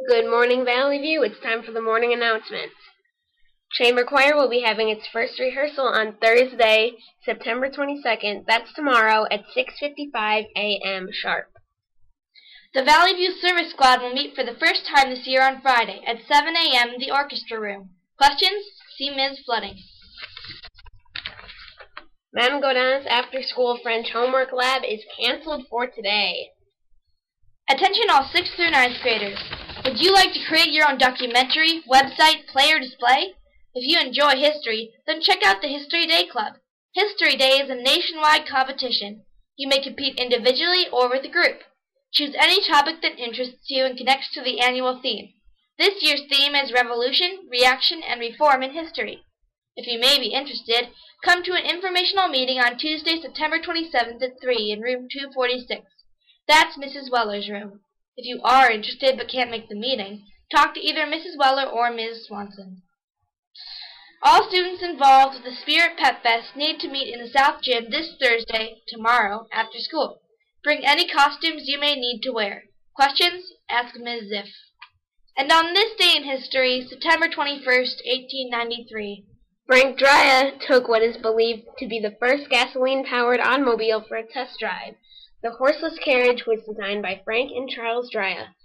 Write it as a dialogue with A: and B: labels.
A: Good morning, Valley View. It's time for the morning announcements. Chamber Choir will be having its first rehearsal on Thursday, September 22nd. That's tomorrow at 6:55 a.m. sharp.
B: The Valley View Service Squad will meet for the first time this year on Friday at 7 a.m. in the orchestra room. Questions? See Ms. Flooding.
A: Madame Godin's after-school French homework lab is canceled for today.
B: Attention all 6th through 9th graders. Would you like to create your own documentary, website, play, or display? If you enjoy history, then check out the History Day Club. History Day is a nationwide competition. You may compete individually or with a group. Choose any topic that interests you and connects to the annual theme. This year's theme is Revolution, Reaction, and Reform in History. If you may be interested, come to an informational meeting on Tuesday, September 27th at 3 in room 246. That's Mrs. Weller's room. If you are interested but can't make the meeting, talk to either Mrs. Weller or Ms. Swanson. All students involved with the Spirit Pep Fest need to meet in the South Gym this Thursday, tomorrow, after school. Bring any costumes you may need to wear. Questions? Ask Ms. Ziff. And on this day in history, September 21st, 1893,
A: Frank Dryer took what is believed to be the first gasoline-powered automobile for a test drive. The horseless carriage was designed by Frank and Charles Dryer.